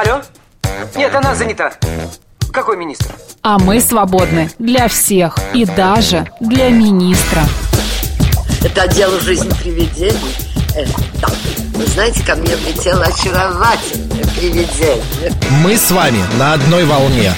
Алло? Нет, она занята. Какой министр? А мы свободны для всех и даже для министра. Это отдел «Жизнь привидений». Да. Вы знаете, ко мне влетело очаровательное привидение. Мы с вами на одной волне.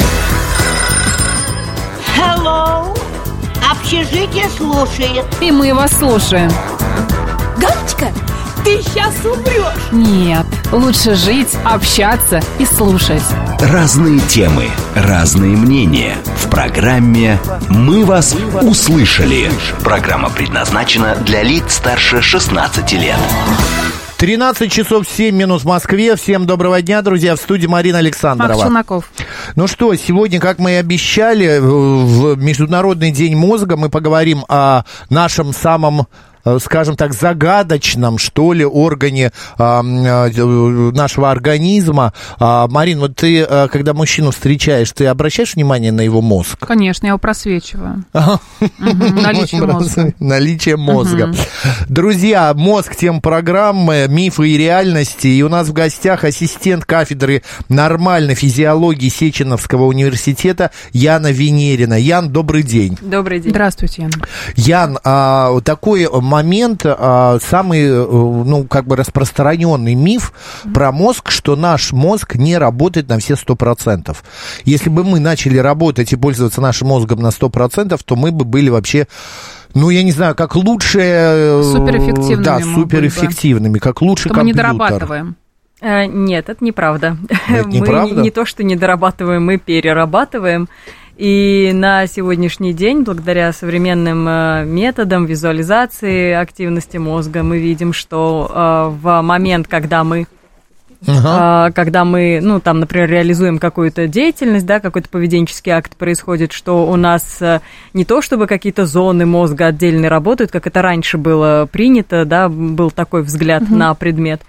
Hello. Общежитие слушает. И мы вас слушаем. Галочка, ты сейчас умрешь. Нет, лучше жить, общаться и слушать. Разные темы, разные мнения. В программе «Мы вас услышали». Программа предназначена для лиц старше 16 лет. 13 часов 7 минут в Москве. Всем доброго дня, друзья. В студии Марина Александрова. Марк Челноков. Ну что, сегодня, как мы и обещали, в Международный день мозга мы поговорим о нашем самом, скажем так, загадочном, что ли, органе нашего организма. Марин, вот ты, когда мужчину встречаешь, ты обращаешь внимание на его мозг? Конечно, я его просвечиваю. Наличие мозга. Наличие мозга. Друзья, мозг, тема программы «Мифы и реальности». И у нас в гостях ассистент кафедры нормальной физиологии Сеченовского университета Яна Венерина. Ян, добрый день. Добрый день. Здравствуйте, Ян. Ян, такой момент, самый, ну, как бы распространенный миф про мозг, что наш мозг не работает на все 100%. Если бы мы начали работать и пользоваться нашим мозгом на 100%, то мы бы были вообще, ну, я не знаю, как лучшие... Суперэффективными. Да, суперэффективными, как лучший компьютер. Мы не дорабатываем. Нет, это неправда. Это неправда? Мы не то, что не дорабатываем, мы перерабатываем. И на сегодняшний день, благодаря современным методам визуализации активности мозга, мы видим, что в момент, когда мы, ну, там, например, реализуем какую-то деятельность, да, какой-то поведенческий акт происходит, что у нас не то, чтобы какие-то зоны мозга отдельно работают, как это раньше было принято, да, был такой взгляд на предмет,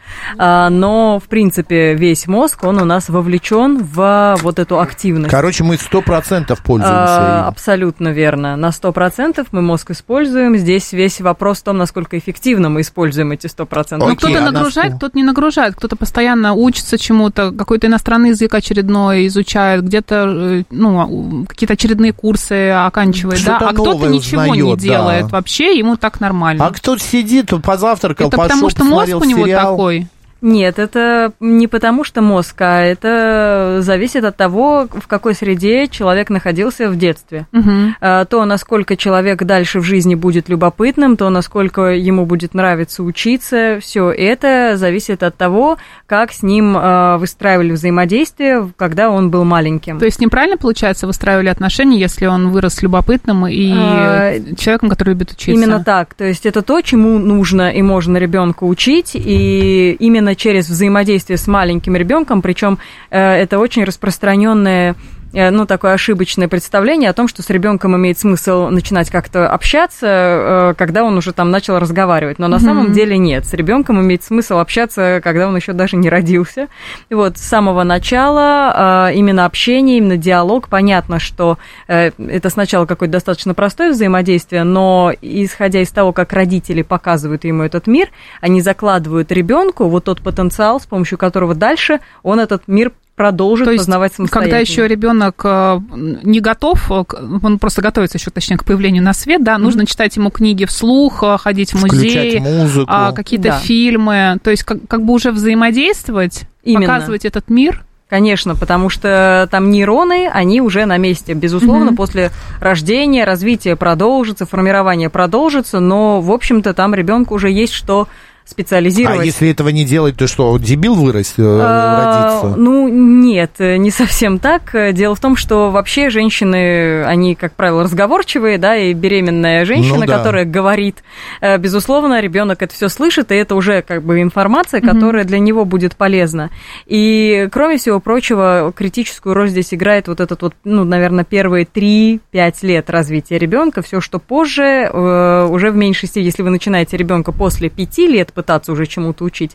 но, в принципе, весь мозг, он у нас вовлечен в вот эту активность. Короче, мы 100% пользуемся им. Абсолютно верно. На 100% мы мозг используем. Здесь весь вопрос в том, насколько эффективно мы используем эти 100%. Ну, кто-то нагружает, кто-то не нагружает, кто-то постоянно учится чему-то, какой-то иностранный язык очередной изучает, где-то, ну, какие-то очередные курсы оканчивает, да, а кто-то ничего не делает вообще, ему так нормально. А кто-то сидит, позавтракал, это пошел, потому что мозг у него сериал. такой. Нет, это не потому что мозг, а это зависит от того, в какой среде человек находился в детстве. То, насколько человек дальше в жизни будет любопытным, то, насколько ему будет нравиться учиться, все это зависит от того, как с ним выстраивали взаимодействие, когда он был маленьким. То есть неправильно, получается, выстраивали отношения, если он вырос любопытным и человеком, который любит учиться? Именно так. То есть это то, чему нужно и можно ребенка учить, и именно через взаимодействие с маленьким ребенком, причем это очень распространенное, ну, такое ошибочное представление о том, что с ребенком имеет смысл начинать как-то общаться, когда он уже там начал разговаривать. Но на самом деле нет. С ребенком имеет смысл общаться, когда он еще даже не родился. И вот с самого начала именно общение, именно диалог. Понятно, что это сначала какое-то достаточно простое взаимодействие, но исходя из того, как родители показывают ему этот мир, они закладывают ребенку вот тот потенциал, с помощью которого дальше он этот мир продолжит познавать самостоятельно. Когда еще ребенок не готов, он просто готовится еще, точнее, к появлению на свет, да, нужно читать ему книги вслух, ходить в музей, какие-то фильмы, то есть как бы уже взаимодействовать, показывать этот мир. Конечно, потому что там нейроны, они уже на месте. Безусловно, после рождения развитие продолжится, формирование продолжится, но, в общем-то, там ребенку уже есть что специализировать. А если этого не делать, то что, дебил родится? Ну, нет, не совсем так. Дело в том, что вообще женщины, они, как правило, разговорчивые, да, и беременная женщина, которая говорит, безусловно, ребенок это все слышит, и это уже как бы информация, которая для него будет полезна. И, кроме всего прочего, критическую роль здесь играет вот этот вот, ну, наверное, первые 3-5 лет развития ребенка. Все, что позже, уже в меньшей степени, если вы начинаете ребенка после 5 лет, пытаться уже чему-то учить.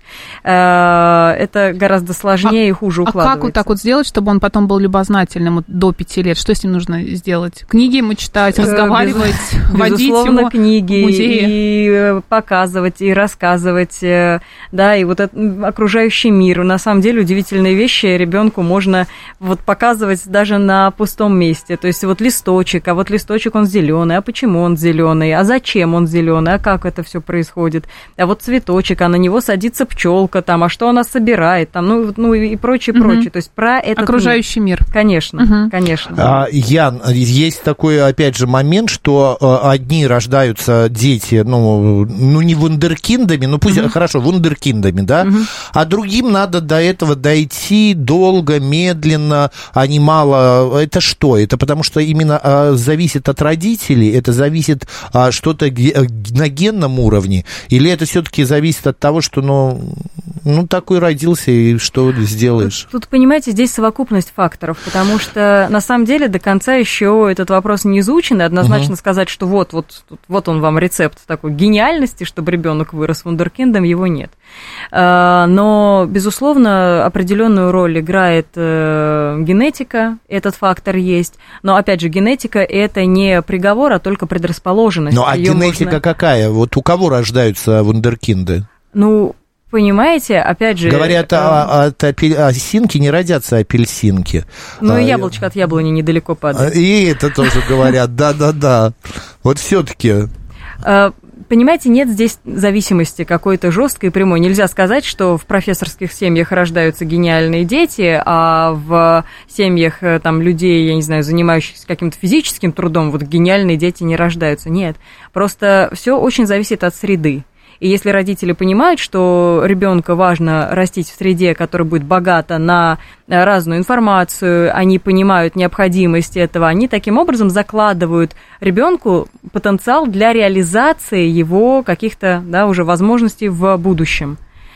Это гораздо сложнее и хуже укладывается. А как вот так вот сделать, чтобы он потом был любознательным до 5 лет? Что с ним нужно сделать? Книги ему читать, разговаривать, водить его книги, в музеи? И показывать, и рассказывать, да, и вот окружающий мир. На самом деле удивительные вещи ребенку можно вот показывать даже на пустом месте. То есть вот листочек, а вот листочек он зеленый, а почему он зеленый, а зачем он зеленый, а как это все происходит, а вот цветочек, а на него садится пчелка, там, а что она собирает, там, ну и прочее, прочее. То есть про этот окружающий мир. Конечно, конечно. Ян, есть такой, опять же, момент, что одни рождаются дети, ну не вундеркиндами, ну пусть, хорошо, вундеркиндами, да, а другим надо до этого дойти долго, медленно, а не мало. Это что? Это потому что именно зависит от родителей, это зависит что-то на генном уровне, или это все-таки зависит от того, что, ну такой родился, и что сделаешь? Тут, понимаете, здесь совокупность факторов, потому что, на самом деле, до конца еще этот вопрос не изучен, и однозначно сказать, что вот он вам рецепт такой гениальности, чтобы ребенок вырос вундеркиндом, его нет. Но, безусловно, определенную роль играет генетика, этот фактор есть, но, опять же, генетика – это не приговор, а только предрасположенность. Ну, а генетика какая? Вот у кого рождаются вундеркинды? Ну, понимаете, опять же... Говорят, от осинки не родятся апельсинки. Ну, и яблочко от яблони недалеко падает. И это тоже говорят, да. Вот все-таки... Понимаете, нет здесь зависимости какой-то жесткой и прямой. Нельзя сказать, что в профессорских семьях рождаются гениальные дети, а в семьях там, людей, я не знаю, занимающихся каким-то физическим трудом, вот гениальные дети не рождаются. Нет, просто все очень зависит от среды. И если родители понимают, что ребенка важно растить в среде, которая будет богата на разную информацию, они понимают необходимость этого, они таким образом закладывают ребенку потенциал для реализации его каких-то, да, уже возможностей в будущем.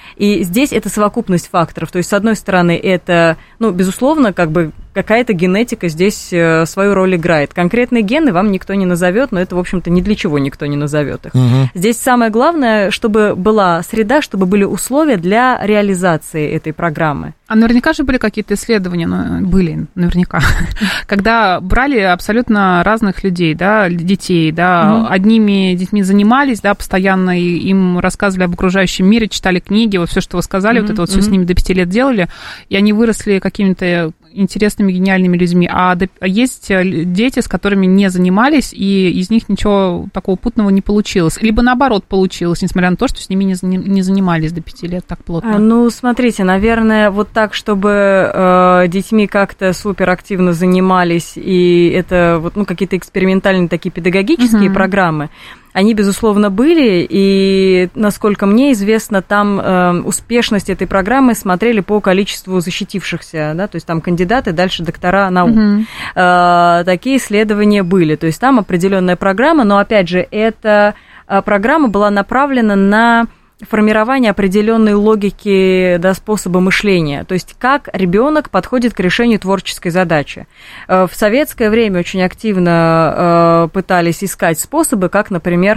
И здесь это совокупность факторов. То есть, с одной стороны, это, безусловно, как бы какая-то генетика здесь свою роль играет. Конкретные гены вам никто не назовет, но это, в общем-то, ни для чего никто не назовет их. Здесь самое главное, чтобы была среда, чтобы были условия для реализации этой программы. А наверняка же были какие-то исследования, наверняка, когда брали абсолютно разных людей, да, детей, да, одними детьми занимались, да, постоянно им рассказывали об окружающем мире, читали книги, вот все, что вы сказали, вот это вот все с ними до 5 лет делали, и они выросли какими-то интересными, гениальными людьми. А есть дети, с которыми не занимались, и из них ничего такого путного не получилось. Либо наоборот получилось, несмотря на то, что с ними не занимались до 5 лет так плотно. Смотрите, наверное, вот так, чтобы детьми как-то суперактивно занимались, и это вот, какие-то экспериментальные такие педагогические программы, они, безусловно, были, и, насколько мне известно, там успешность этой программы смотрели по количеству защитившихся, да, то есть там кандидаты, дальше доктора наук. Такие исследования были, то есть там определенная программа, но, опять же, эта программа была направлена на формирование определенной логики, да, способа мышления, то есть как ребенок подходит к решению творческой задачи. В советское время очень активно пытались искать способы, как, например,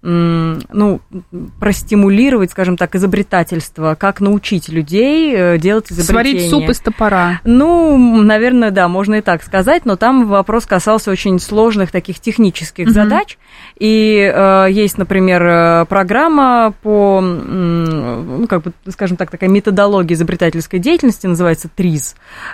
простимулировать, скажем так, изобретательство, как научить людей делать изобретения. Сварить суп из топора. Наверное, да, можно и так сказать, но там вопрос касался очень сложных таких технических задач, и есть, например, программа по, скажем так, такая методология изобретательской деятельности, называется ТРИЗ,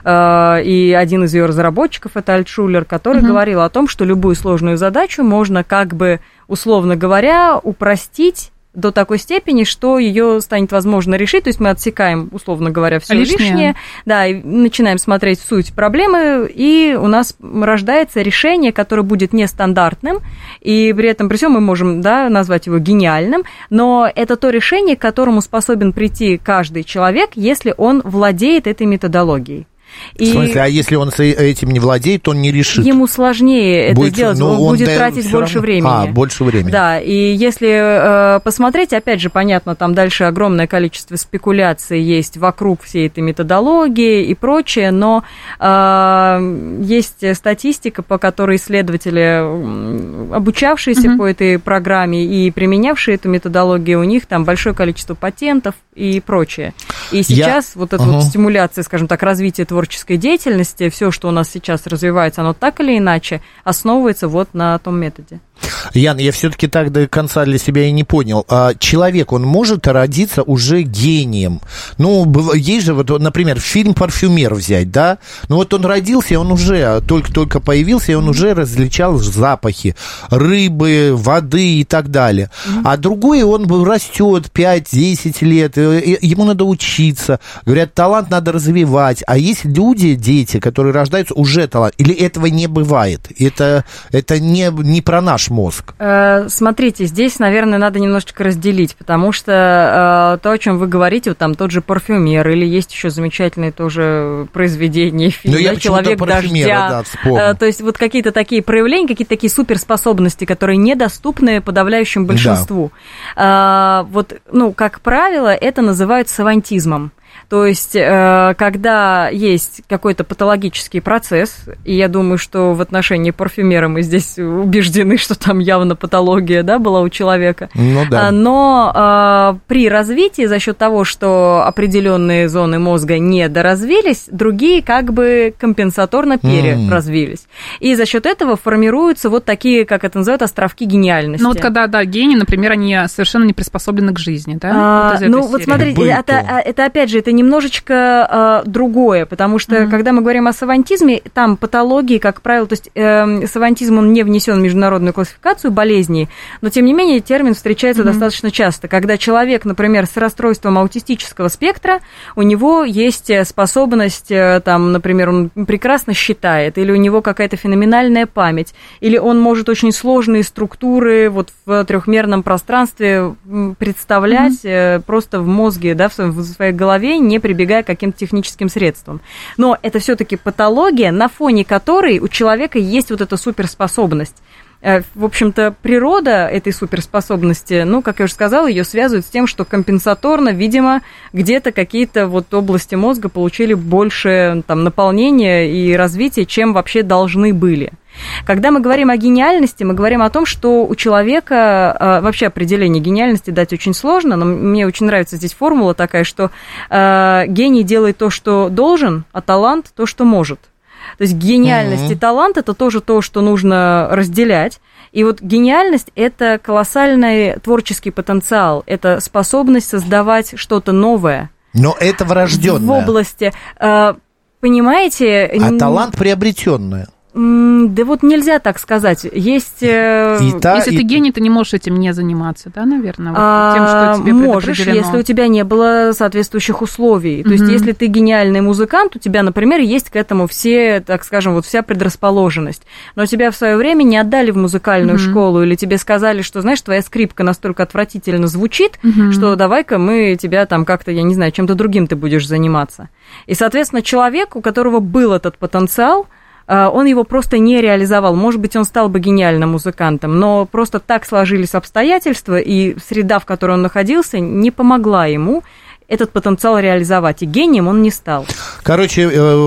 и один из ее разработчиков, это Альтшулер, который говорил о том, что любую сложную задачу можно условно говоря, упростить до такой степени, что ее станет возможно решить. То есть мы отсекаем, условно говоря, все лишнее, да, и начинаем смотреть в суть проблемы, и у нас рождается решение, которое будет нестандартным, и при этом, при всем, мы можем, да, назвать его гениальным, но это то решение, к которому способен прийти каждый человек, если он владеет этой методологией. В смысле, а если он этим не владеет, то он не решит? Ему сложнее это сделать, он будет тратить больше времени. Больше времени. Да, и если посмотреть, опять же, понятно, там дальше огромное количество спекуляций есть вокруг всей этой методологии и прочее, но есть статистика, по которой исследователи, обучавшиеся по этой программе и применявшие эту методологию, у них там большое количество патентов и прочее. И сейчас вот эта вот стимуляция, скажем так, развитие творческой деятельности, все, что у нас сейчас развивается, оно так или иначе основывается вот на том методе. Ян, я все-таки так до конца для себя и не понял. Человек, он может родиться уже гением? Ну, есть же, вот, например, фильм «Парфюмер» взять, да? Ну, вот он родился, и он уже только появился, и он уже различал запахи рыбы, воды и так далее. А другой, он растет 5-10 лет, ему надо учиться. Говорят, талант надо развивать. А есть люди, дети, которые рождаются уже талант. Или этого не бывает? Это не про наш мозг. Смотрите, здесь, наверное, надо немножечко разделить, потому что то, о чем вы говорите, вот там тот же «Парфюмер», или есть еще замечательные тоже произведения, фильмы, да, «Человек дождя». Да, то есть вот какие-то такие проявления, какие-то такие суперспособности, которые недоступны подавляющему большинству. Да. Вот, ну, как правило, это называют савантизмом. То есть, когда есть какой-то патологический процесс, и я думаю, что в отношении парфюмера мы здесь убеждены, что там явно патология, да, была у человека. Ну, да. Но при развитии за счет того, что определенные зоны мозга недоразвились, другие как бы компенсаторно переразвились. И за счет этого формируются вот такие, как это называют, островки гениальности. Ну вот когда, да, гении, например, они совершенно не приспособлены к жизни, да? Вот смотрите, это опять же, это немножечко другое, потому что, когда мы говорим о савантизме, там патологии, как правило, то есть савантизм, он не внесен в международную классификацию болезней, но, тем не менее, термин встречается достаточно часто, когда человек, например, с расстройством аутистического спектра, у него есть способность, там, например, он прекрасно считает, или у него какая-то феноменальная память, или он может очень сложные структуры вот в трехмерном пространстве представлять просто в мозге, да, в своей голове, не прибегая к каким-то техническим средствам. Но это все-таки патология, на фоне которой у человека есть вот эта суперспособность. В общем-то, природа этой суперспособности, ну, как я уже сказала, ее связывают с тем, что компенсаторно, видимо, где-то какие-то вот области мозга получили больше там наполнения и развития, чем вообще должны были. Когда мы говорим о гениальности, мы говорим о том, что у человека, вообще определение гениальности дать очень сложно, но мне очень нравится здесь формула такая, что гений делает то, что должен, а талант то, что может. То есть гениальность и талант – это тоже то, что нужно разделять. И вот гениальность – это колоссальный творческий потенциал, это способность создавать что-то новое. Но это врожденное. В области, понимаете… А талант приобретенный. Да вот нельзя так сказать. Есть... Если ты гений, ты не можешь этим не заниматься, да, наверное? Вот тем, что тебе можешь, если у тебя не было соответствующих условий. То есть, если ты гениальный музыкант, у тебя, например, есть к этому все, так скажем, вот вся предрасположенность. Но тебя в свое время не отдали в музыкальную школу, или тебе сказали, что, знаешь, твоя скрипка настолько отвратительно звучит, что давай-ка мы тебя там как-то, я не знаю, чем-то другим ты будешь заниматься. И, соответственно, человек, у которого был этот потенциал, он его просто не реализовал. Может быть, он стал бы гениальным музыкантом, но просто так сложились обстоятельства, и среда, в которой он находился, не помогла ему этот потенциал реализовать, и гением он не стал. Короче,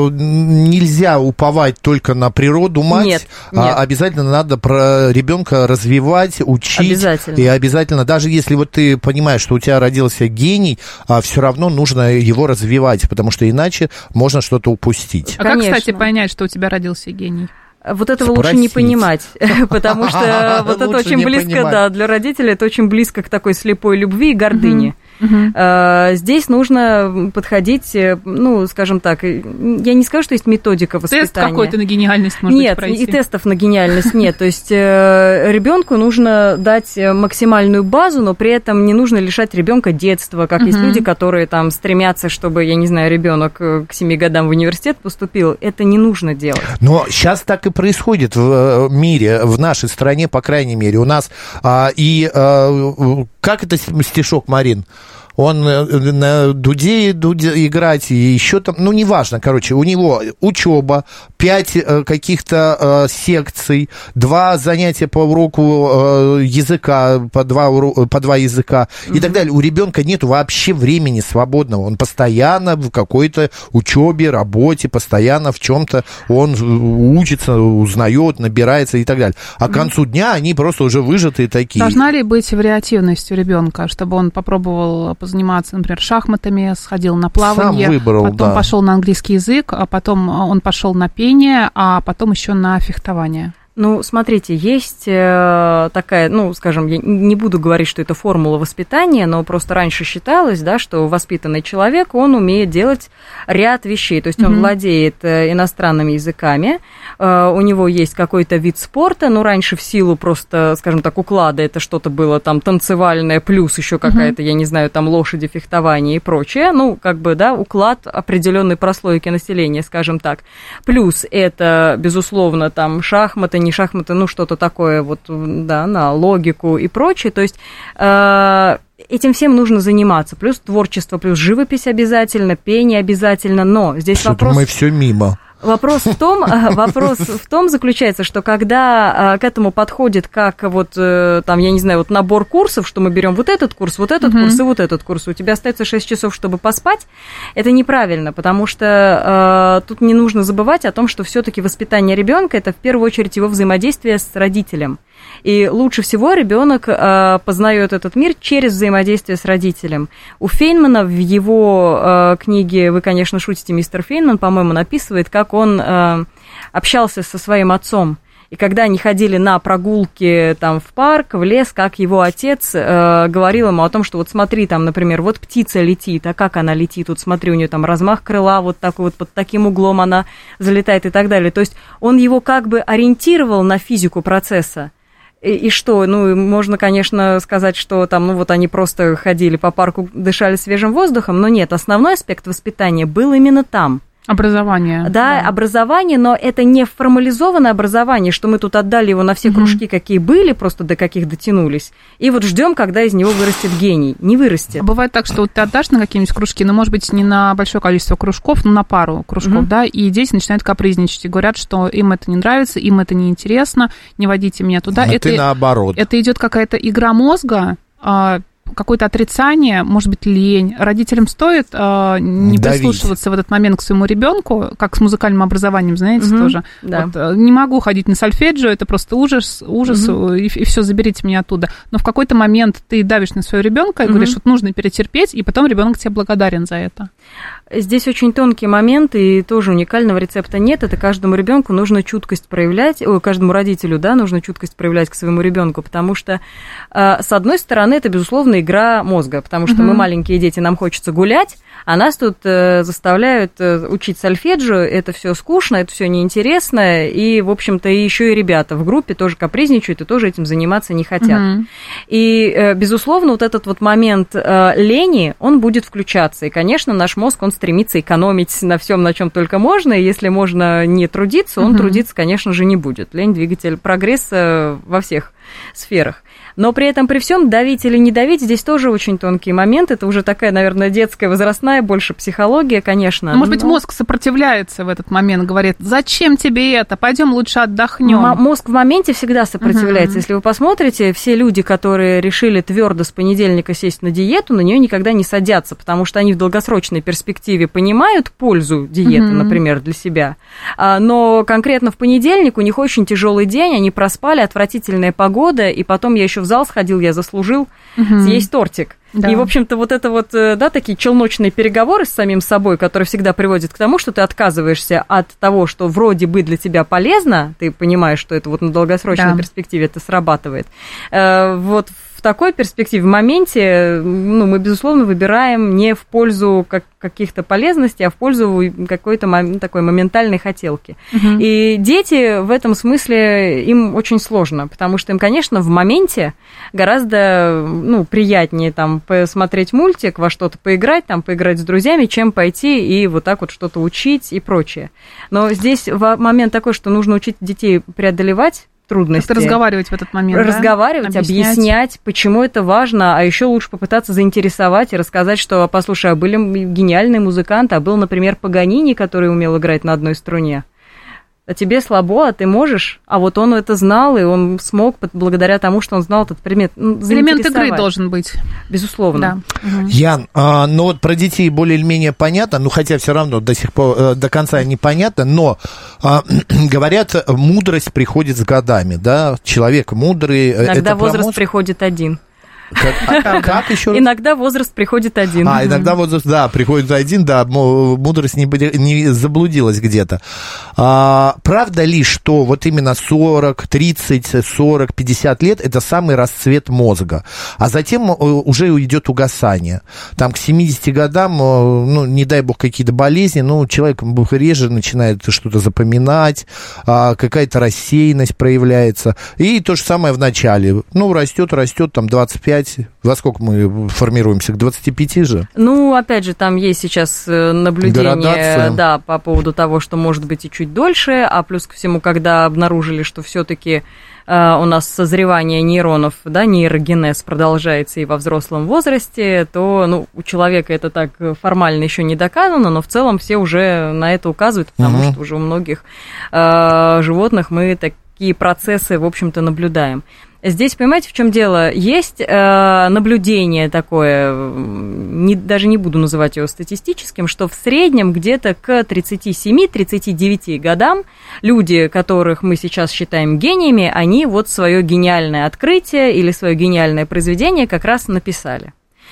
нельзя уповать только на природу, мать. Нет. Обязательно надо про ребенка развивать, учить. Обязательно. И обязательно, даже если вот ты понимаешь, что у тебя родился гений, все равно нужно его развивать, потому что иначе можно что-то упустить. А как, кстати, понять, что у тебя родился гений? Вот этого лучше не понимать, потому что вот это очень близко, да, для родителей это очень близко к такой слепой любви и гордыне. Здесь нужно подходить, ну, скажем так, я не скажу, что есть методика воспитания. Тест какой-то на гениальность, может быть, пройти? Нет, и тестов на гениальность нет. То есть ребенку нужно дать максимальную базу, но при этом не нужно лишать ребенка детства, как есть люди, которые там стремятся, чтобы, я не знаю, ребенок к 7 годам в университет поступил. Это не нужно делать. Но сейчас так и происходит в мире, в нашей стране, по крайней мере. У нас как это стишок, Марин? он на дуде играть, и еще там, ну, неважно, короче, у него учеба, 5 каких-то секций, 2 занятия по уроку языка, по 2 языка и так далее. У ребенка нет вообще времени свободного, он постоянно в какой-то учебе, работе, постоянно в чем-то он учится, узнает, набирается и так далее. А к концу дня они просто уже выжатые такие. Должна ли быть вариативность у ребенка, чтобы он попробовал заниматься, например, шахматами, сходил на плавание, потом пошел на английский язык, а потом он пошел на пение, а потом еще на фехтование? Ну, смотрите, есть такая, ну, скажем, я не буду говорить, что это формула воспитания, но просто раньше считалось, да, что воспитанный человек, он умеет делать ряд вещей, то есть он владеет иностранными языками, у него есть какой-то вид спорта, но раньше в силу просто, скажем так, уклада это что-то было там танцевальное, плюс еще какая-то, я не знаю, там лошади, фехтование и прочее, ну, как бы, да, уклад определенной прослойки населения, скажем так. Плюс это, безусловно, там шахматы, не шахматы, ну, что-то такое вот, да, на логику и прочее, то есть этим всем нужно заниматься, плюс творчество, плюс живопись обязательно, пение обязательно, но здесь что-то вопрос... мы все мимо. Вопрос в том заключается, что когда к этому подходит как вот там, я не знаю, вот набор курсов, что мы берем вот этот курс и вот этот курс, у тебя остается 6 часов, чтобы поспать, это неправильно, потому что тут не нужно забывать о том, что все-таки воспитание ребенка это в первую очередь его взаимодействие с родителем. И лучше всего ребенок познает этот мир через взаимодействие с родителем. У Фейнмана в его книге «Вы, конечно, шутите, мистер Фейнман», по-моему, написывает, как он общался со своим отцом. И когда они ходили на прогулки там, в парк, в лес, как его отец говорил ему о том, что вот смотри, там, например, вот птица летит, а как она летит, вот смотри, у нее там размах крыла, вот такой вот под таким углом она залетает и так далее. То есть он его как бы ориентировал на физику процесса. И что? Ну, можно, конечно, сказать, что там, ну, вот они просто ходили по парку, дышали свежим воздухом, но нет, основной аспект воспитания был именно там. Образование. Да, образование, но это не формализованное образование, что мы тут отдали его на все кружки, какие были, просто до каких дотянулись, и вот ждем, когда из него вырастет гений. Не вырастет. Бывает так, что вот ты отдашь на какие-нибудь кружки, но, может быть, не на большое количество кружков, но на пару кружков, да, и дети начинают капризничать и говорят, что им это не нравится, им это не интересно, не водите меня туда. А это, ты наоборот. Это идет какая-то игра мозга, какое-то отрицание, может быть, лень. Родителям стоит не прислушиваться в этот момент к своему ребенку, как с музыкальным образованием, знаете, тоже. Да. Вот, не могу ходить на сольфеджио, это просто ужас, и все, заберите меня оттуда. Но в какой-то момент ты давишь на своего ребенка и говоришь, вот нужно перетерпеть, и потом ребенок тебе благодарен за это. Здесь очень тонкий момент, и тоже уникального рецепта нет. Это каждому ребенку нужно чуткость проявлять, каждому родителю, да, нужно чуткость проявлять к своему ребенку, потому что, с одной стороны, это, безусловно, игра мозга, потому что мы маленькие дети, нам хочется гулять, а нас тут заставляют учить сольфеджио, это все скучно, это все неинтересно, и, в общем-то, еще и ребята в группе тоже капризничают и тоже этим заниматься не хотят. И, безусловно, вот этот вот момент лени, он будет включаться, и, конечно, наш мозг, он стремится экономить на всем, на чем только можно, и если можно не трудиться, он трудиться, конечно же, не будет. Лень – двигатель прогресса во всех сферах. Но при этом, при всем, давить или не давить, здесь тоже очень тонкий момент. Это уже такая, наверное, детская, возрастная, больше психология, конечно. Может быть, мозг сопротивляется в этот момент, говорит, зачем тебе это, пойдем лучше отдохнем. Мозг в моменте всегда сопротивляется. Если вы посмотрите, все люди, которые решили твердо с понедельника сесть на диету, на нее никогда не садятся, потому что они в долгосрочной перспективе понимают пользу диеты, например, для себя. Но конкретно в понедельник у них очень тяжелый день, они проспали, отвратительная погода, и потом я еще в зал сходил, я заслужил съесть тортик. Да. И, в общем-то, вот это вот, да, такие челночные переговоры с самим собой, которые всегда приводят к тому, что ты отказываешься от того, что вроде бы для тебя полезно, ты понимаешь, что это вот на долгосрочной перспективе это срабатывает. Вот в такой перспективе, в моменте, ну, мы, безусловно, выбираем не в пользу каких-то полезностей, а в пользу какой-то такой моментальной хотелки. И дети в этом смысле, им очень сложно, потому что им, конечно, в моменте гораздо, ну, приятнее там посмотреть мультик, во что-то поиграть, там, поиграть с друзьями, чем пойти и вот так вот что-то учить и прочее. Но здесь момент такой, что нужно учить детей преодолевать трудности. Как-то разговаривать в этот момент, разговаривать, объяснять, почему это важно, а еще лучше попытаться заинтересовать и рассказать, что, послушай, а были гениальные музыканты, а был, например, Паганини, который умел играть на одной струне. А тебе слабо, а ты можешь, а вот он это знал, и он смог благодаря тому, что он знал этот предмет. Элемент игры должен быть. Безусловно. Да. Ян, ну вот про детей более или менее понятно, ну хотя все равно до сих пор до конца непонятно, но говорят, мудрость приходит с годами, да, человек мудрый. Иногда возраст приходит один. Как еще раз? Иногда возраст приходит один. Иногда возраст, да, приходит один, да, мудрость не заблудилась где-то. Правда ли, что вот именно 40, 30, 40, 50 лет это самый расцвет мозга, а затем уже идет угасание? Там к 70 годам, ну, не дай бог, какие-то болезни, ну, человек реже начинает что-то запоминать, какая-то рассеянность проявляется. И то же самое в начале. Ну, растет, там 25. Во сколько мы формируемся? К 25 же? Ну, опять же, там есть сейчас наблюдение, да, по поводу того, что может быть и чуть дольше, а плюс ко всему, когда обнаружили, что все-таки у нас созревание нейронов, да, нейрогенез продолжается и во взрослом возрасте, то, ну, у человека это так формально еще не доказано, но в целом все уже на это указывают, потому что уже у многих животных мы такие процессы, в общем-то, наблюдаем. Здесь, понимаете, в чем дело? Есть наблюдение такое, даже не буду называть его статистическим, что в среднем где-то к 37-39 годам люди, которых мы сейчас считаем гениями, они вот свое гениальное открытие или свое гениальное произведение как раз написали.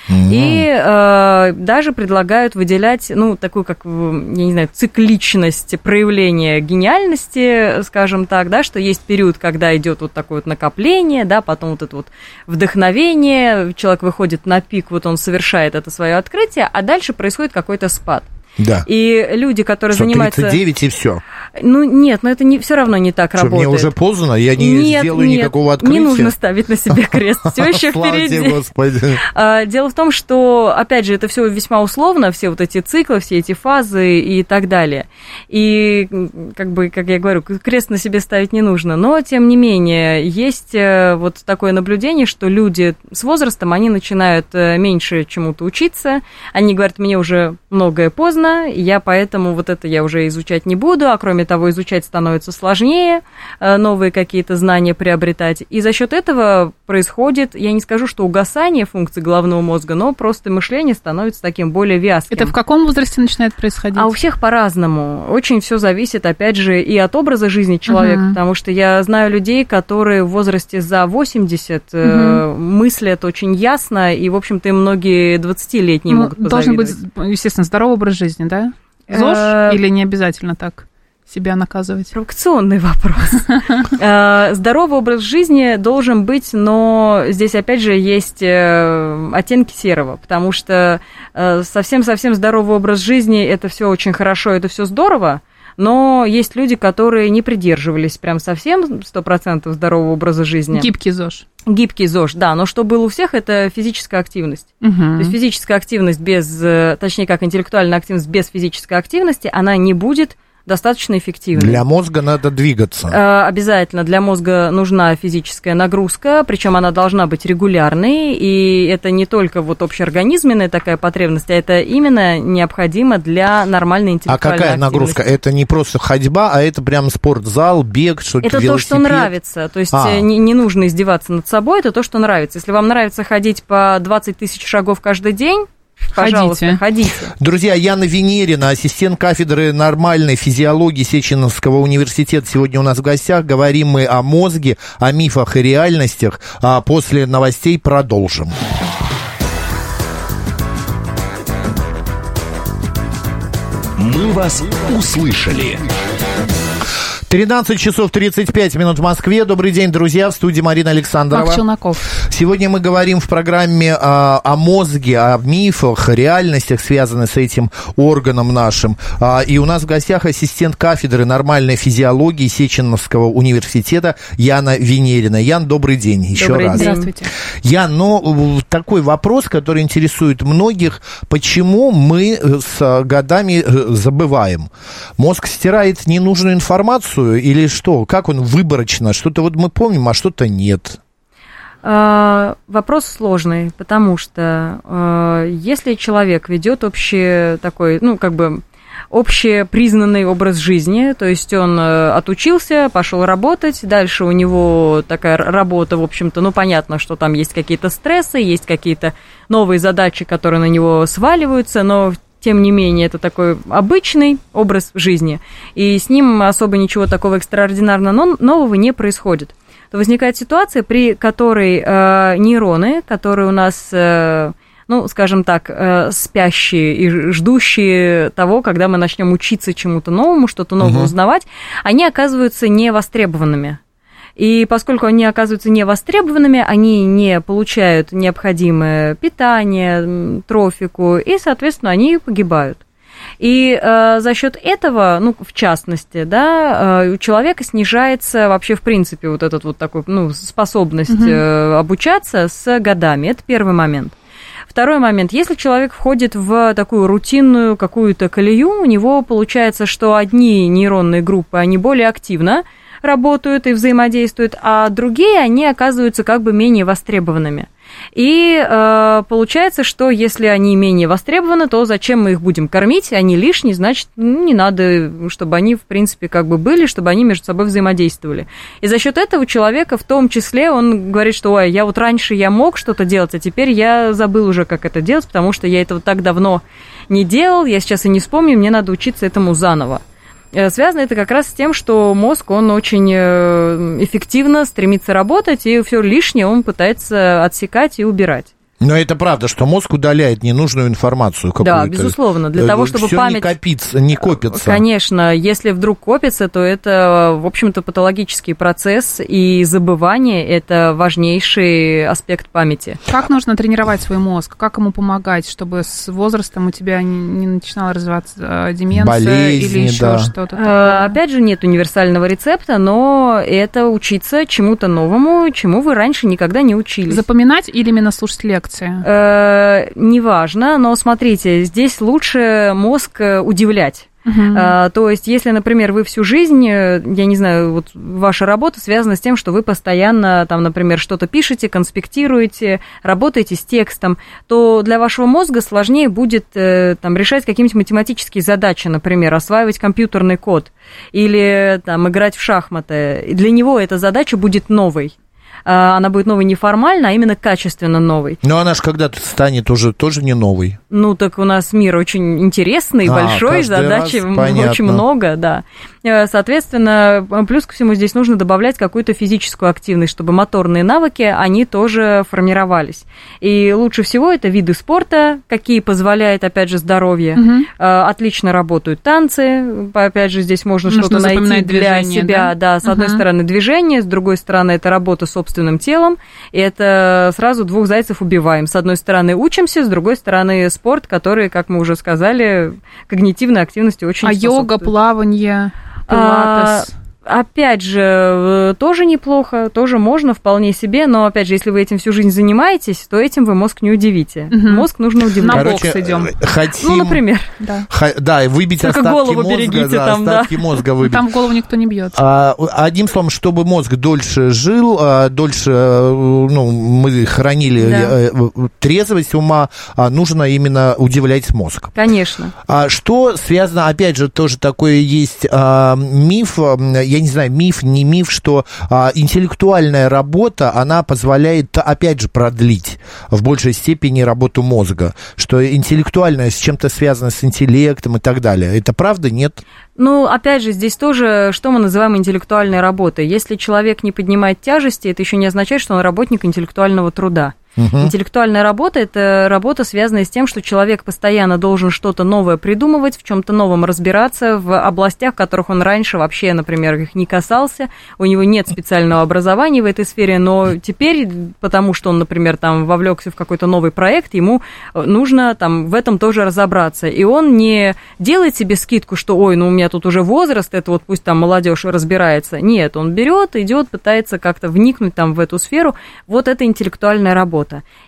И даже предлагают выделять, ну, такую, как, я не знаю, цикличность проявления гениальности, скажем так, да, что есть период, когда идет вот такое вот накопление, да, потом вот это вот вдохновение, человек выходит на пик, вот он совершает это свое открытие, а дальше происходит какой-то спад. Да. И люди, которые занимаются... 39 и все. Ну, нет, но это все равно не так работает. Мне уже поздно, я не сделаю никакого открытия? Не нужно ставить на себе крест, все еще впереди. Господи. Дело в том, что, опять же, это все весьма условно, все вот эти циклы, все эти фазы и так далее. И, как бы, как я говорю, крест на себе ставить не нужно. Но, тем не менее, есть вот такое наблюдение, что люди с возрастом, они начинают меньше чему-то учиться. Они говорят, мне уже многое поздно, я поэтому вот это я уже изучать не буду, а кроме того, изучать становится сложнее, новые какие-то знания приобретать. И за счет этого происходит, я не скажу, что угасание функций головного мозга, но просто мышление становится таким более вязким. Это в каком возрасте начинает происходить? А у всех по-разному. Очень все зависит, опять же, и от образа жизни человека, потому что я знаю людей, которые в возрасте за 80 мыслят очень ясно, и, в общем-то, им многие 20-летние могут позавидовать. Должен быть, естественно, здоровый образ жизни, да? ЗОЖ или не обязательно так себя наказывать? Провокационный вопрос. Здоровый образ жизни должен быть, но здесь, опять же, есть оттенки серого, потому что совсем-совсем здоровый образ жизни – это все очень хорошо, это все здорово, но есть люди, которые не придерживались прям совсем 100% здорового образа жизни. Гибкий ЗОЖ. Гибкий ЗОЖ, да, но что было у всех, это физическая активность. То есть физическая активность точнее, как интеллектуальная активность без физической активности, она не будет достаточно эффективной. Для мозга надо двигаться. Обязательно для мозга нужна физическая нагрузка, причем она должна быть регулярной, и это не только вот общеорганизменная такая потребность, а это именно необходимо для нормальной интеллектуальной активности. А какая нагрузка? Это не просто ходьба, а это прям спортзал, бег, что-то велосипед? Это то, что нравится, то есть не нужно издеваться над собой, это то, что нравится. Если вам нравится ходить по 20 тысяч шагов каждый день, пожалуйста, ходите. Друзья, Яна Венерина, ассистент кафедры нормальной физиологии Сеченовского университета. Сегодня у нас в гостях. Говорим мы о мозге, о мифах и реальностях. А после новостей продолжим. Мы вас услышали. 13 часов 35 минут в Москве. Добрый день, друзья. В студии Марина Александрова. Мак Челноков. Сегодня мы говорим в программе о мозге, о мифах, реальностях, связанных с этим органом нашим. И у нас в гостях ассистент кафедры нормальной физиологии Сеченовского университета Яна Венерина. Ян, добрый день еще раз. Здравствуйте. Ян, такой вопрос, который интересует многих. Почему мы с годами забываем? Мозг стирает ненужную информацию или что? Как он выборочно? Что-то вот мы помним, а что-то нет. Вопрос сложный, потому что если человек ведет общепризнанный образ жизни, то есть он отучился, пошел работать, дальше у него такая работа, в общем-то, понятно, что там есть какие-то стрессы, есть какие-то новые задачи, которые на него сваливаются, но тем не менее, это такой обычный образ жизни, и с ним особо ничего такого экстраординарного нового не происходит. То возникает ситуация, при которой нейроны, которые у нас, скажем так, спящие и ждущие того, когда мы начнем учиться чему-то новому, что-то новое узнавать, они оказываются невостребованными. И поскольку они оказываются невостребованными, они не получают необходимое питание, трофику, и, соответственно, они погибают. И за счет этого, в частности, у человека снижается вообще, в принципе, вот эта вот такой, способность обучаться с годами. Это первый момент. Второй момент. Если человек входит в такую рутинную какую-то колею, у него получается, что одни нейронные группы, они более активно работают и взаимодействуют, а другие, они оказываются как бы менее востребованными. И получается, что если они менее востребованы, то зачем мы их будем кормить? Они лишние, значит, не надо, чтобы они, в принципе, как бы были, чтобы они между собой взаимодействовали. И за счет этого человека, в том числе, он говорит, что я вот раньше я мог что-то делать, а теперь я забыл уже, как это делать, потому что я этого так давно не делал, я сейчас и не вспомню, мне надо учиться этому заново. Связано это как раз с тем, что мозг, он очень эффективно стремится работать, и все лишнее он пытается отсекать и убирать. Но это правда, что мозг удаляет ненужную информацию какую-то. Да, безусловно, для того, чтобы всё память... не копится. Конечно, если вдруг копится, то это, в общем-то, патологический процесс, и забывание – это важнейший аспект памяти. Как нужно тренировать свой мозг? Как ему помогать, чтобы с возрастом у тебя не начинала развиваться деменция болезни, или еще что-то такое? Опять же, нет универсального рецепта, но это учиться чему-то новому, чему вы раньше никогда не учились. Запоминать или именно слушать лекции? Неважно, но смотрите, здесь лучше мозг удивлять. То есть, если, например, вы всю жизнь, я не знаю, вот ваша работа связана с тем, что вы постоянно, там, например, что-то пишете, конспектируете, работаете с текстом, то для вашего мозга сложнее будет там, решать какие-нибудь математические задачи, например, осваивать компьютерный код или там, играть в шахматы. Для него эта задача будет новой. Она будет новой не формально, а именно качественно новой. Но она же когда-то станет уже тоже не новой. Так у нас мир очень интересный, большой, задач очень много, да. Соответственно, плюс ко всему здесь нужно добавлять какую-то физическую активность, чтобы моторные навыки, они тоже формировались. И лучше всего это виды спорта, какие позволяют, опять же, здоровье. Отлично работают танцы, опять же, здесь можно что-то найти для себя. Да, с одной стороны движение, с другой стороны это работа собственным телом, и это сразу двух зайцев убиваем. С одной стороны учимся, с другой стороны спорт, который, как мы уже сказали, когнитивной активности очень способствует. А йога, плавание, пилатес? Опять же, тоже неплохо, тоже можно вполне себе, но, опять же, если вы этим всю жизнь занимаетесь, то этим вы мозг не удивите. Мозг нужно удивлять. На бокс идем. например. Да, выбить только остатки голову мозга. берегите Остатки мозга выбить. Там в голову никто не бьет. Одним словом, чтобы мозг дольше жил, дольше мы хранили трезвость ума, нужно именно удивлять мозг. Конечно. Что связано, опять же, тоже такое есть миф, я не знаю, миф, не миф, что интеллектуальная работа, она позволяет, опять же, продлить в большей степени работу мозга, что интеллектуальная с чем-то связана с интеллектом и так далее. Это правда, нет? Опять же, здесь тоже, что мы называем интеллектуальной работой. Если человек не поднимает тяжести, это еще не означает, что он работник интеллектуального труда. Интеллектуальная работа – это работа, связанная с тем, что человек постоянно должен что-то новое придумывать, в чем-то новом разбираться, в областях, в которых он раньше вообще, например, их не касался, у него нет специального образования в этой сфере, но теперь, потому что он, например, там вовлекся в какой-то новый проект, ему нужно там в этом тоже разобраться. И он не делает себе скидку, что, ой, ну у меня тут уже возраст, это вот пусть там молодежь разбирается. Нет, он берет, идет, пытается как-то вникнуть там в эту сферу. Вот это интеллектуальная работа.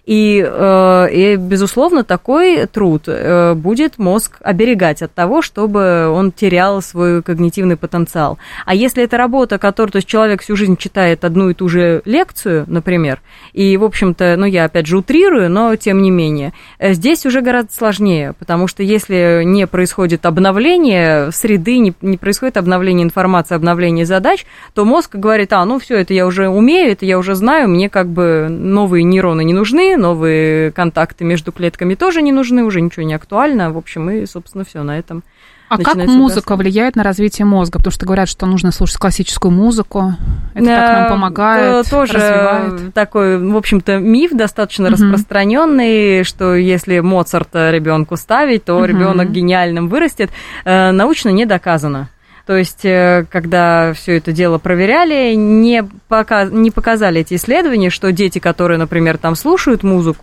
И, безусловно, такой труд будет мозг оберегать от того, чтобы он терял свой когнитивный потенциал. А если это работа, которую, то есть человек всю жизнь читает одну и ту же лекцию, например, и, в общем-то, ну, я опять же утрирую, но тем не менее, здесь уже гораздо сложнее, потому что если не происходит обновление среды, не происходит обновление информации, обновление задач, то мозг говорит, ну, все, это я уже умею, это я уже знаю, мне как бы новые нейроны не нужны, новые контакты между клетками тоже не нужны, уже ничего не актуально, в общем, и, собственно, все на этом. А как музыка влияет на развитие мозга? Потому что говорят, что нужно слушать классическую музыку. Это так нам помогает, тоже развивает. Такой, в общем-то, миф достаточно распространенный, что если Моцарта ребенку ставить, то ребенок гениальным вырастет. Научно не доказано. То есть, когда все это дело проверяли, не показали эти исследования, что дети, которые, например, там слушают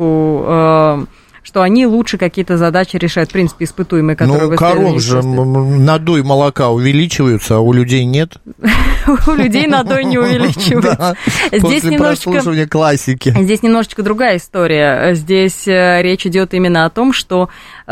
музыку, что они лучше какие-то задачи решают, в принципе, испытуемые, которые в исследовании. Ну, коров же надой молока увеличиваются, а у людей нет. У людей надой не увеличивается. После прослушивания классики. Здесь немножечко другая история. Здесь речь идет именно о том, что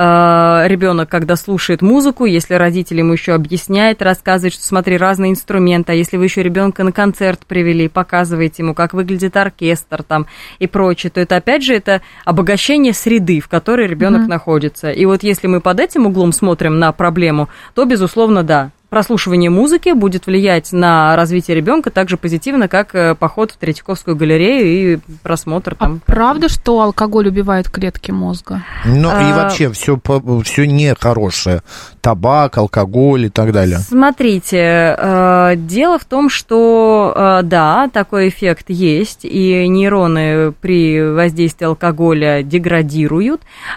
ребенок, когда слушает музыку, если родитель ему еще объясняет, рассказывает, что смотри, разные инструменты, а если вы еще ребенка на концерт привели, показываете ему, как выглядит оркестр там и прочее, то это, опять же, это обогащение среды, в которой ребенок находится. И вот если мы под этим углом смотрим на проблему, то, безусловно, да, прослушивание музыки будет влиять на развитие ребенка так же позитивно, как поход в Третьяковскую галерею и просмотр там. А правда, что алкоголь убивает клетки мозга? Ну и вообще все нехорошее. Табак, алкоголь и так далее. Смотрите, дело в том, что да, такой эффект есть, и нейроны при воздействии алкоголя деградируют,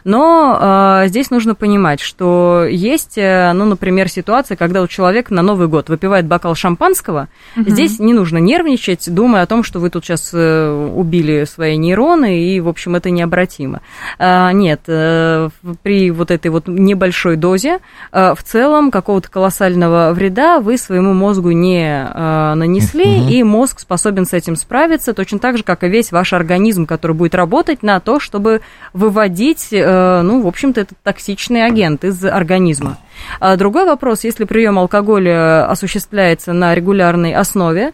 но здесь нужно понимать, что есть, ну, например, ситуация, когда у человека на Новый год выпивает бокал шампанского, здесь не нужно нервничать, думая о том, что вы тут сейчас убили свои нейроны, и, в общем, это необратимо. Нет, при вот этой вот небольшой дозе в целом какого-то колоссального вреда вы своему мозгу не нанесли, и мозг способен с этим справиться, точно так же, как и весь ваш организм, который будет работать на то, чтобы выводить, ну, в общем-то, этот токсичный агент из организма. Другой вопрос, если прием алкоголя осуществляется на регулярной основе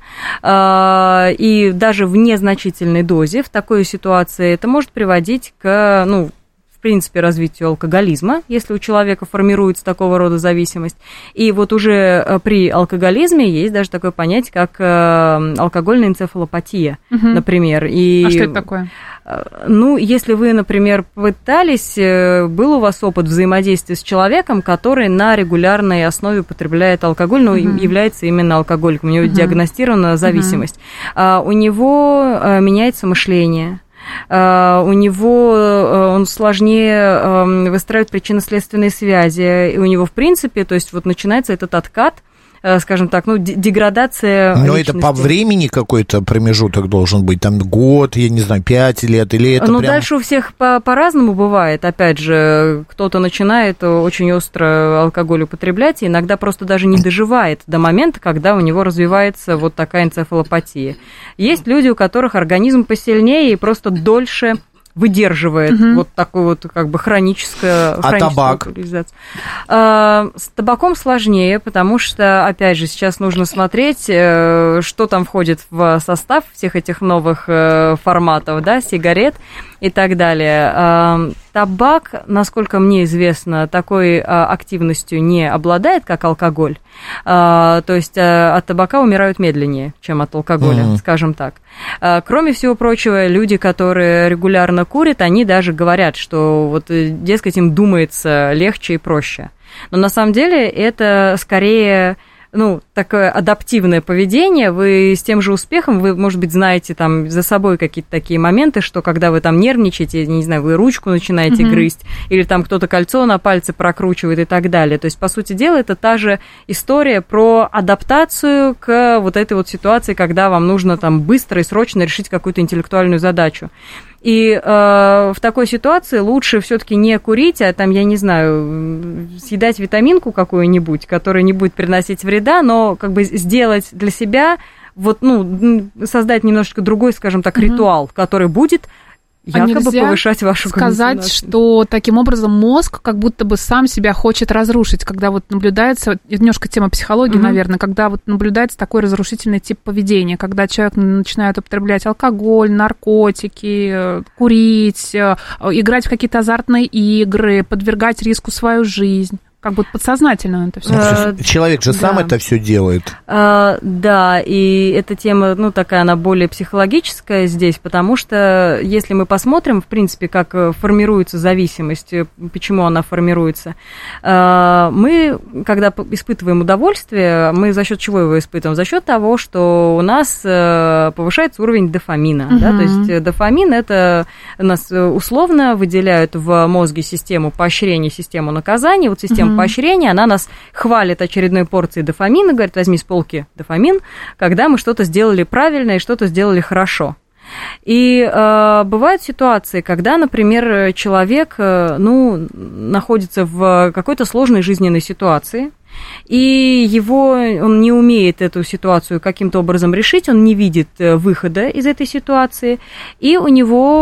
и даже в незначительной дозе, в такой ситуации это может приводить к, ну, в принципе, развитию алкоголизма, если у человека формируется такого рода зависимость. И вот уже при алкоголизме есть даже такое понятие, как алкогольная энцефалопатия, например. И, а что это такое? Ну, если вы, например, пытались, был у вас опыт взаимодействия с человеком, который на регулярной основе употребляет алкоголь, но является именно алкоголиком, у него диагностирована зависимость, у него меняется мышление, у него он сложнее выстраивает причинно-следственные связи, и у него, в принципе, то есть вот начинается этот откат, скажем так, ну, деградация Но личности. это по времени какой-то промежуток должен быть, там год, я не знаю, 5 лет, или это Ну, прям... дальше у всех по-разному бывает. Опять же, кто-то начинает очень остро алкоголь употреблять, и иногда просто даже не доживает до момента, когда у него развивается вот такая энцефалопатия. Есть люди, у которых организм посильнее и просто дольше выдерживает вот такую вот как бы хроническую табак? алкоголизацию. С табаком сложнее, потому что, опять же, сейчас нужно смотреть, что там входит в состав всех этих новых форматов, да, сигарет и так далее. Табак, насколько мне известно, такой активностью не обладает, как алкоголь. То есть от табака умирают медленнее, чем от алкоголя, скажем так. Кроме всего прочего, люди, которые регулярно курят, они даже говорят, что вот, дескать, им думается легче и проще. Но на самом деле это скорее... Ну, такое адаптивное поведение, вы с тем же успехом, вы, может быть, знаете там за собой какие-то такие моменты, что когда вы там нервничаете, не знаю, вы ручку начинаете грызть, или там кто-то кольцо на пальце прокручивает и так далее. То есть, по сути дела, это та же история про адаптацию к вот этой вот ситуации, когда вам нужно там быстро и срочно решить какую-то интеллектуальную задачу. И в такой ситуации лучше все-таки не курить, а там, я не знаю, съедать витаминку какую-нибудь, которая не будет приносить вреда, но как бы сделать для себя, вот, ну, создать немножечко другой, скажем так, ритуал, который будет якобы повышать вашу сказать, что таким образом мозг как будто бы сам себя хочет разрушить, когда вот наблюдается, немножко тема психологии, наверное, когда вот наблюдается такой разрушительный тип поведения, когда человек начинает употреблять алкоголь, наркотики, курить, играть в какие-то азартные игры, подвергать риску свою жизнь. Как будто подсознательно это все. Человек же сам это все делает. Да, и эта тема, ну, такая, она более психологическая здесь, потому что если мы посмотрим, в принципе, как формируется зависимость, почему она формируется, мы, когда испытываем удовольствие, мы за счет чего его испытываем? За счет того, что у нас повышается уровень дофамина. Да? То есть дофамин, это у нас условно выделяют в мозге систему поощрения, систему наказания. Вот система поощрения, она нас хвалит очередной порцией дофамина, говорит, возьми с полки дофамин, когда мы что-то сделали правильно и что-то сделали хорошо. И бывают ситуации, когда, например, человек, ну, находится в какой-то сложной жизненной ситуации, и он не умеет эту ситуацию каким-то образом решить, он не видит выхода из этой ситуации, и у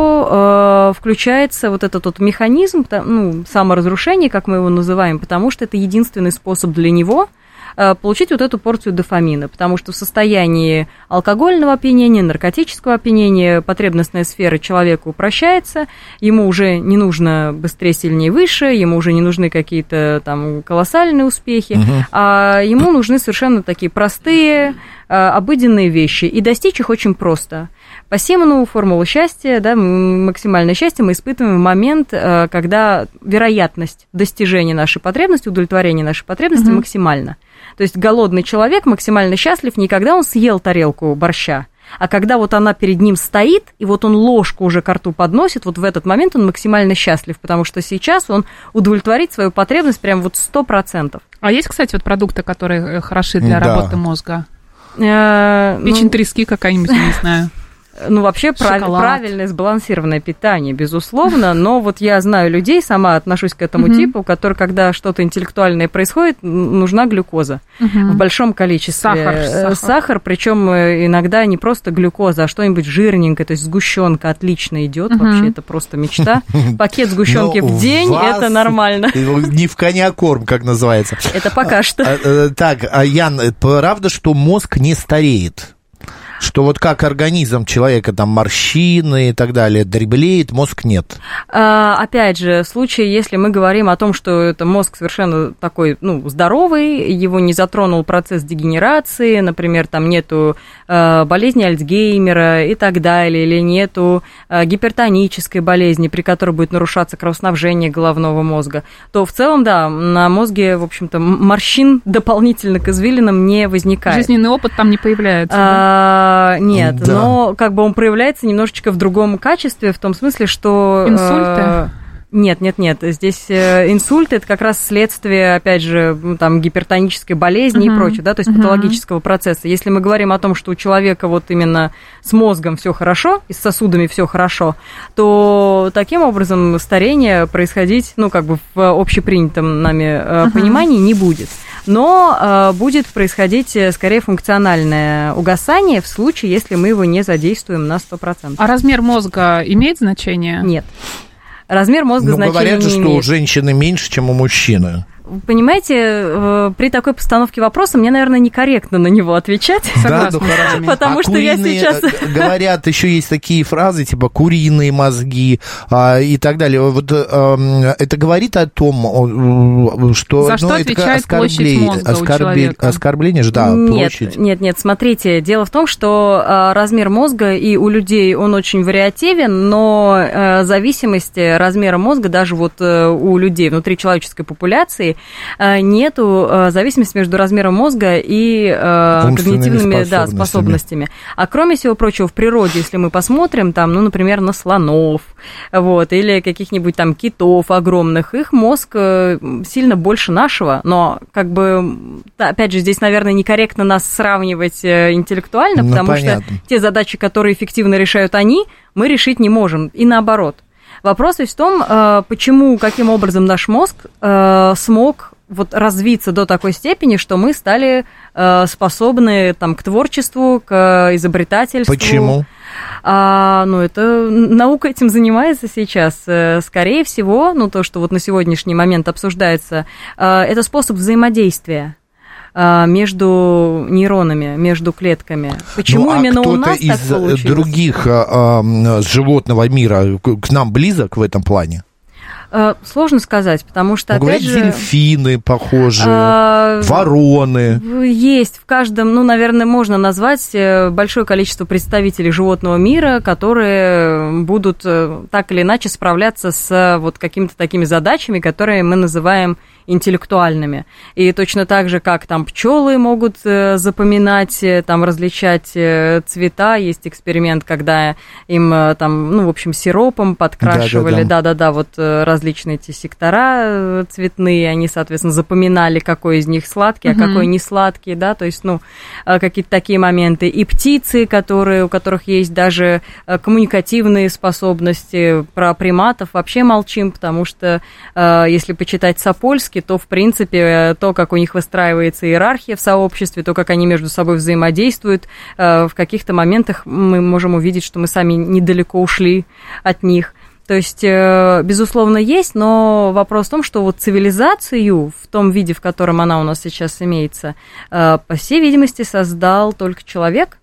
него включается вот этот вот механизм, ну, саморазрушения, как мы его называем, потому что это единственный способ для него получить вот эту порцию дофамина, потому что в состоянии алкогольного опьянения, наркотического опьянения потребностная сфера человека упрощается, ему уже не нужно быстрее, сильнее, выше, ему уже не нужны какие-то там колоссальные успехи, а ему нужны совершенно такие простые, обыденные вещи, и достичь их очень просто. По Симонову формулу счастья, да, максимальное счастье мы испытываем в момент, когда вероятность достижения нашей потребности, удовлетворения нашей потребности максимальна. То есть голодный человек максимально счастлив не когда он съел тарелку борща, а когда вот она перед ним стоит, и вот он ложку уже ко рту подносит, вот в этот момент он максимально счастлив, потому что сейчас он удовлетворит свою потребность прям вот 100%. А есть, кстати, вот продукты, которые хороши для работы мозга? Печень трески какая-нибудь, не знаю. Ну, вообще правильное сбалансированное питание, безусловно, но вот я знаю людей, сама отношусь к этому типу, который, когда что-то интеллектуальное происходит, нужна глюкоза в большом количестве. Сахар, причем иногда не просто глюкоза, а что-нибудь жирненькое, то есть сгущенка отлично идет, вообще это просто мечта. Пакет сгущенки в день, это нормально. Не в коня корм, как называется. Это пока что. Так, Ян, правда, что мозг не стареет? Что вот как организм человека, там, морщины и так далее, дряблеет, мозг нет? Опять же, в случае, если мы говорим о том, что это мозг совершенно такой, ну, здоровый, его не затронул процесс дегенерации, например, там нету болезни Альцгеймера и так далее, или нету гипертонической болезни, при которой будет нарушаться кровоснабжение головного мозга, то в целом, да, на мозге, в общем-то, морщин дополнительно к извилинам не возникает. Жизненный опыт там не появляется, да? Нет, да. Но как бы он проявляется немножечко в другом качестве, в том смысле, что... Инсульты? Нет. Здесь инсульт – это как раз следствие, опять же, там, гипертонической болезни и прочее, да, то есть патологического процесса. Если мы говорим о том, что у человека вот именно с мозгом все хорошо и с сосудами все хорошо, то таким образом старение происходить, ну, как бы в общепринятом нами понимании не будет. Но будет происходить, скорее, функциональное угасание в случае, если мы его не задействуем на 100%. А размер мозга имеет значение? Нет. Размер мозга значения не имеет. Говорят же, что у женщины меньше, чем у мужчины. Понимаете, при такой постановке вопроса мне, наверное, некорректно на него отвечать. Да, ну хорошо. Потому что я сейчас... Говорят, еще есть такие фразы, типа куриные мозги и так далее. Вот это говорит о том, что... За что отвечает площадь мозга у человека? Оскорбление же, да, площадь. Нет, смотрите, дело в том, что размер мозга и у людей он очень вариативен, но зависимость размера мозга даже вот у людей внутри человеческой популяции нету зависимости между размером мозга и когнитивными способностями. А кроме всего прочего, в природе, если мы посмотрим, там, ну, например, на слонов, вот, или каких-нибудь там китов огромных, их мозг сильно больше нашего, но, как бы, опять же, здесь, наверное, некорректно нас сравнивать интеллектуально, потому что те задачи, которые эффективно решают они, мы решить не можем, и наоборот. Вопрос ведь в том, почему, каким образом наш мозг смог вот развиться до такой степени, что мы стали способны там, к творчеству, к изобретательству. Почему? Это наука этим занимается сейчас. Скорее всего, то, что вот на сегодняшний момент обсуждается, это способ взаимодействия между нейронами, между клетками. Почему именно у нас так получилось? Кто-то из других животного мира к нам близок в этом плане? Сложно сказать, потому что, опять же... дельфины похожи, вороны. Есть в каждом, наверное, можно назвать большое количество представителей животного мира, которые будут так или иначе справляться с вот какими-то такими задачами, которые мы называем интеллектуальными. И точно так же, как там пчелы могут запоминать, там различать цвета. Есть эксперимент, когда им там, в общем, сиропом подкрашивали, вот различные эти сектора цветные, они, соответственно, запоминали, какой из них сладкий, а какой не сладкий, да, то есть, какие-то такие моменты. И птицы, у которых есть даже коммуникативные способности, про приматов вообще молчим, потому что, если почитать Сапольский, то, в принципе, то, как у них выстраивается иерархия в сообществе, то, как они между собой взаимодействуют, в каких-то моментах мы можем увидеть, что мы сами недалеко ушли от них. То есть, безусловно, есть, но вопрос в том, что вот цивилизацию в том виде, в котором она у нас сейчас имеется, по всей видимости, создал только человек.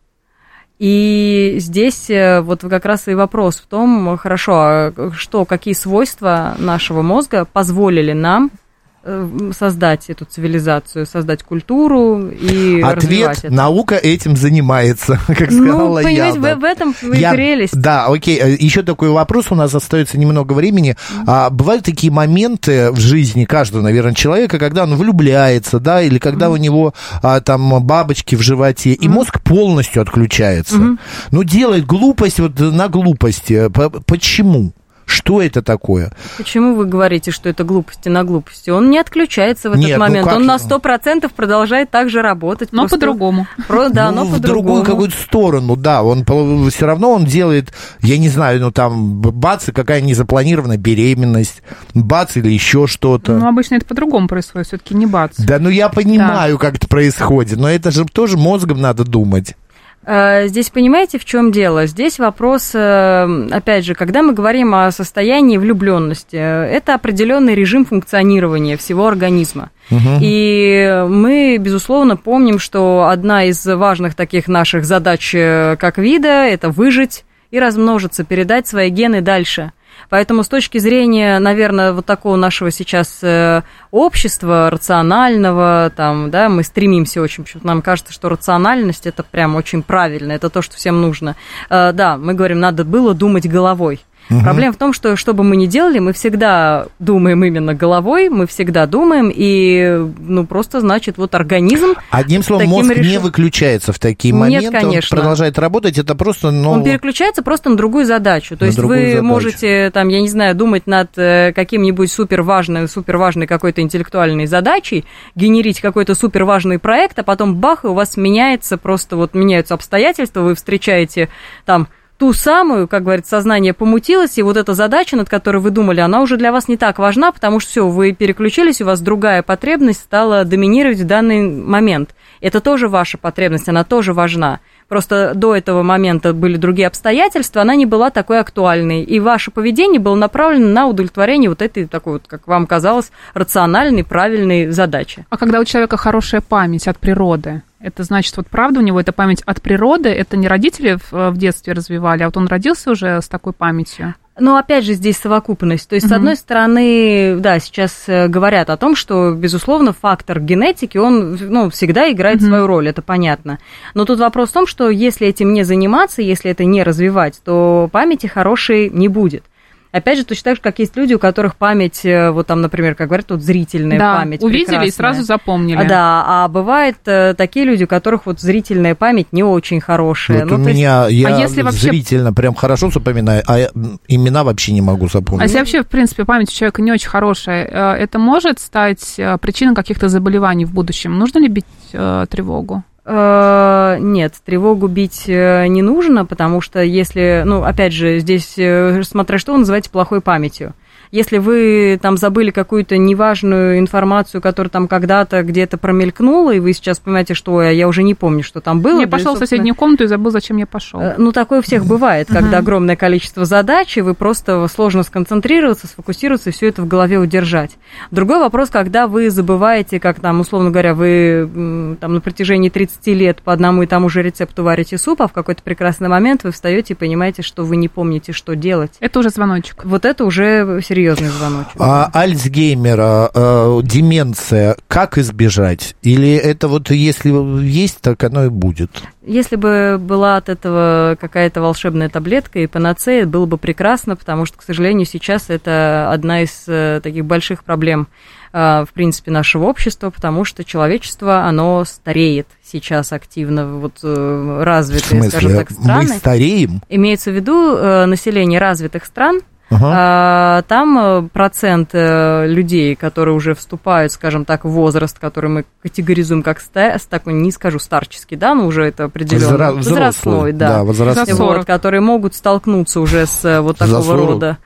И здесь вот как раз и вопрос в том, хорошо, какие свойства нашего мозга позволили нам создать эту цивилизацию, создать культуру и развивать это. Наука этим занимается, как сказала я. В этом и прелесть. Да, окей. Еще такой вопрос, у нас остается немного времени. Бывают такие моменты в жизни каждого, наверное, человека, когда он влюбляется, да, или когда у него там бабочки в животе, и мозг полностью отключается. Делает глупость вот на глупости. Почему? Что это такое? Почему вы говорите, что это глупости на глупости? Он не отключается в этот момент. Он на 100% продолжает так же работать. Но по-другому. Но в другую какую-то сторону, да. Он все равно он делает, я не знаю, бац, какая незапланированная беременность, бац, или еще что-то. Обычно это по-другому происходит, все-таки не бац. Да, я понимаю, как это происходит, но это же тоже мозгом надо думать. Здесь понимаете, в чем дело? Здесь вопрос, опять же, когда мы говорим о состоянии влюбленности, это определенный режим функционирования всего организма. И мы, безусловно, помним, что одна из важных таких наших задач как вида – это выжить и размножиться, передать свои гены дальше. Поэтому с точки зрения, наверное, вот такого нашего сейчас общества, рационального, мы стремимся очень, почему-то нам кажется, что рациональность – это прям очень правильно, это то, что всем нужно. Да, мы говорим, надо было думать головой. Проблема в том, что бы мы ни делали, мы всегда думаем именно головой, мы всегда думаем, и, просто, значит, вот организм... Одним словом, мозг не выключается в такие моменты, Нет, конечно. Он продолжает работать, это просто... Он переключается просто на другую задачу, то есть вы можете, я не знаю, думать над каким-нибудь суперважной какой-то интеллектуальной задачей, генерить какой-то суперважный проект, а потом бах, и у вас меняются обстоятельства, вы встречаете ту самую, как говорится, сознание помутилось, и вот эта задача, над которой вы думали, она уже для вас не так важна, потому что все, вы переключились, у вас другая потребность стала доминировать в данный момент. Это тоже ваша потребность, она тоже важна. Просто до этого момента были другие обстоятельства, она не была такой актуальной. И ваше поведение было направлено на удовлетворение вот этой такой вот, как вам казалось, рациональной, правильной задачи. А когда у человека хорошая память от природы, это значит, вот правда у него эта память от природы, это не родители в детстве развивали, а вот он родился уже с такой памятью? Но опять же здесь совокупность. То есть, с одной стороны, да, сейчас говорят о том, что, безусловно, фактор генетики, он всегда играет свою роль, это понятно. Но тут вопрос в том, что если этим не заниматься, если это не развивать, то памяти хорошей не будет. Опять же, точно так же, как есть люди, у которых память, вот там, например, как говорят, тут зрительная память увидели прекрасная. И сразу запомнили. Да, а бывает такие люди, у которых вот зрительная память не очень хорошая. Вот у меня, я зрительно прям хорошо запоминаю, а имена вообще не могу запомнить. А если вообще, в принципе, память у человека не очень хорошая, это может стать причиной каких-то заболеваний в будущем? Нужно ли бить тревогу? Нет, тревогу бить не нужно, потому что если, ну, опять же, здесь, смотря что вы называете плохой памятью. Если вы там забыли какую-то неважную информацию, которая там когда-то где-то промелькнула, и вы сейчас понимаете, что я уже не помню, что там было. Я пошел в соседнюю комнату и забыл, зачем я пошел. Ну, такое у всех бывает, когда огромное количество задач, и вы просто сложно сконцентрироваться, сфокусироваться и все это в голове удержать. Другой вопрос, когда вы забываете, как там, условно говоря, вы там на протяжении 30 лет по одному и тому же рецепту варите суп, а в какой-то прекрасный момент вы встаете и понимаете, что вы не помните, что делать. Это уже звоночек. Вот это уже серьезный звоночек. А Альцгеймера, деменция, как избежать? Или это вот если есть, так оно и будет? Если бы была от этого какая-то волшебная таблетка и панацея, было бы прекрасно, потому что, к сожалению, сейчас это одна из таких больших проблем, в принципе, нашего общества, потому что человечество, оно стареет сейчас активно, вот развитые, скажем так, страны. Мы стареем? Имеется в виду население развитых стран. Там процент людей, которые уже вступают, скажем так, в возраст, который мы категоризуем как такой, не скажу старческий, да, но уже это определенно возрастной, да, вот, которые могут столкнуться уже с вот такого рода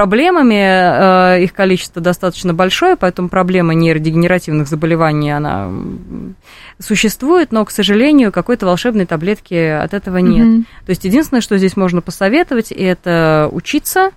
проблемами. Их количество достаточно большое, поэтому проблема нейродегенеративных заболеваний, она существует, но, к сожалению, какой-то волшебной таблетки от этого нет. То есть единственное, что здесь можно посоветовать, это учиться,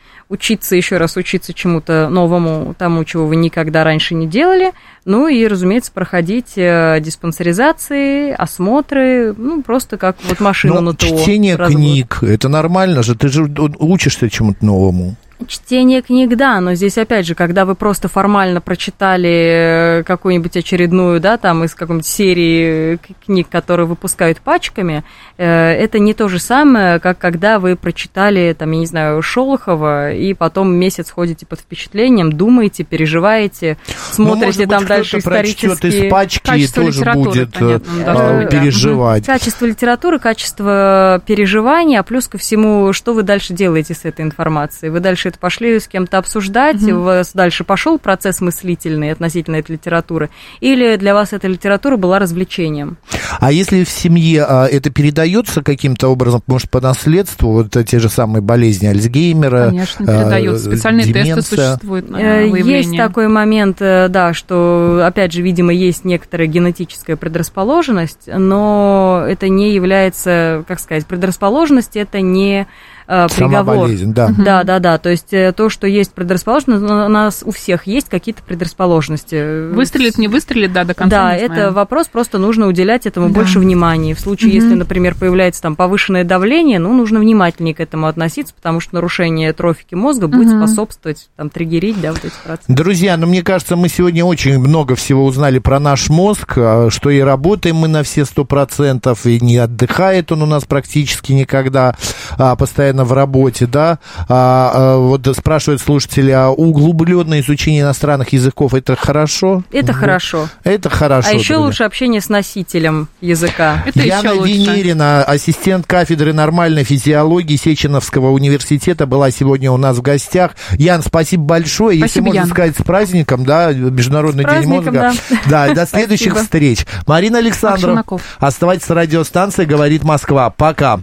еще раз учиться чему-то новому, тому, чего вы никогда раньше не делали, ну и, разумеется, проходить диспансеризации, осмотры, ну, просто как вот машину на ТО. Чтение книг, это нормально же, ты же учишься чему-то новому. Чтение книг, да, но здесь, опять же, когда вы просто формально прочитали какую-нибудь очередную, да, там, из какой-нибудь серии книг, которые выпускают пачками, это не то же самое, как когда вы прочитали, там, я не знаю, Шолохова, и потом месяц ходите под впечатлением, думаете, переживаете, смотрите там дальше исторические... из пачки и тоже будет переживать. Качество литературы, качество переживания, а плюс ко всему, что вы дальше делаете с этой информацией? Вы дальше это пошли с кем-то обсуждать, у вас дальше пошел процесс мыслительный относительно этой литературы, или для вас эта литература была развлечением? А если в семье это передается каким-то образом, может, по наследству, вот те же самые болезни Альцгеймера? Конечно, передается. Специальные деменция. Тесты существуют на выявление. Есть такой момент, да, что, опять же, видимо, есть некоторая генетическая предрасположенность, но это не является, как сказать, предрасположенность, это не приговор. Болезнь, да. Да. То есть то, что есть предрасположенность, у нас у всех есть какие-то предрасположенности. Выстрелит, не выстрелит, да, до конца да, не знаем. это вопрос, просто нужно уделять этому больше внимания. В случае, если, например, появляется там повышенное давление, ну, нужно внимательнее к этому относиться, потому что нарушение трофики мозга будет способствовать, там, триггерить, да, вот эти процессы. Друзья, ну, мне кажется, мы сегодня очень много всего узнали про наш мозг, что и работаем мы на все 100%, и не отдыхает он у нас практически никогда, постоянно в работе, да. Вот спрашивают слушатели, а углубленное изучение иностранных языков, это хорошо? Это хорошо. Это хорошо. А еще лучше общение с носителем языка. Это Яна еще лучше. Венерина, ассистент кафедры нормальной физиологии Сеченовского университета, была сегодня у нас в гостях. Ян, спасибо большое. Спасибо, если можно Ян. сказать, с праздником, да, Международный день мозга. Да, до следующих встреч. Марина Александрова, оставайтесь с радиостанцией «Говорит Москва». Пока.